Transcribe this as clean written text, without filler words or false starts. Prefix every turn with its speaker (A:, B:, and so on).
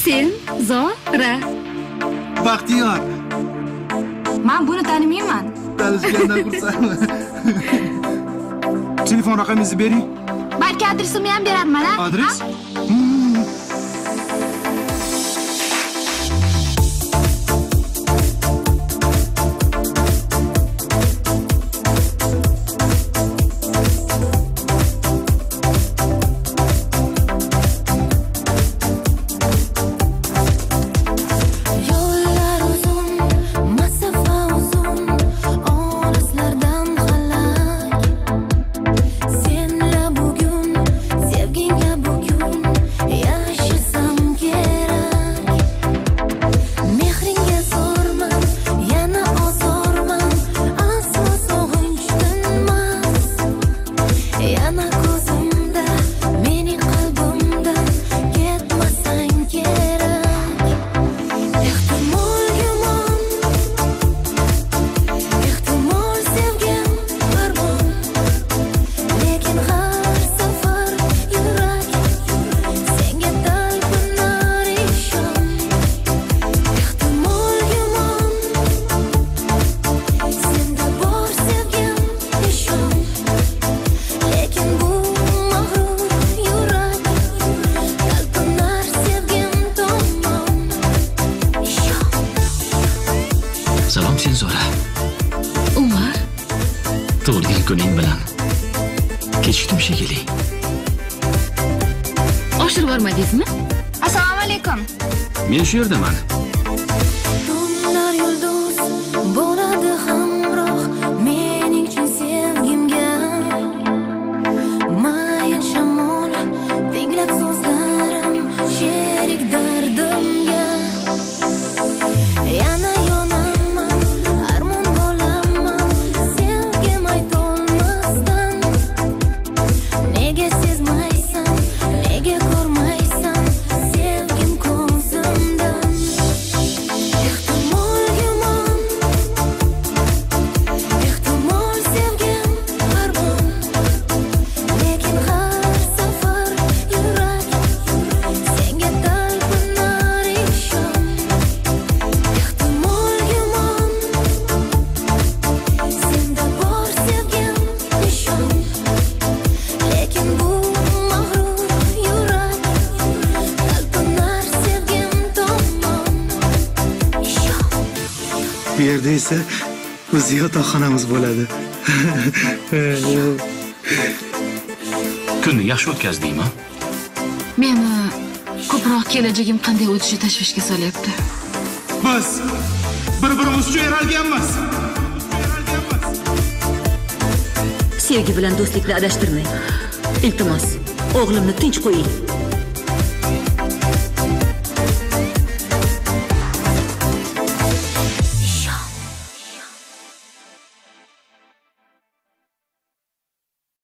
A: Sen Zora.
B: Baxtiyor.
A: Men buni tanimayman.
B: Tanishgandan xursandman. Telefon raqamingizni bering.
A: Balki adresimni ham berarman, ha?
B: Adres? Men shu yerdaman.
C: Tunlar yulduz bo'ladi hamroh mening uchun sevgimga. Mayin shamol tinglab so'zlarim sherik dardimga. Yana yonaman, armon bo'laman, sevgim aytolmasdan. Nega sezmaysan, nega ko'rmaysan, sevgim ko'zimdan. Ehtimol yomon, ehtimol sevgim armon, lekin har safar yurak senga talpinar ishon. Ehtimol yomon, senda bor sevgim nishon, lekin bu mag'rur yurak talpinar sevgim tomon ishon.
B: Bu yerda esa o'zi yotoqxonamiz bo'ladi.
D: Kunni yaxshi o'tkazdingmi?
A: Meni ko'proq kelajagim qanday o'tishi tashvishga solyapti.
B: Biz bir-birimiz uchun yaralganmiz.
E: Sevgi bilan do'stlikni adashtirmang. Iltimos, o'g'limni tinch qo'ying.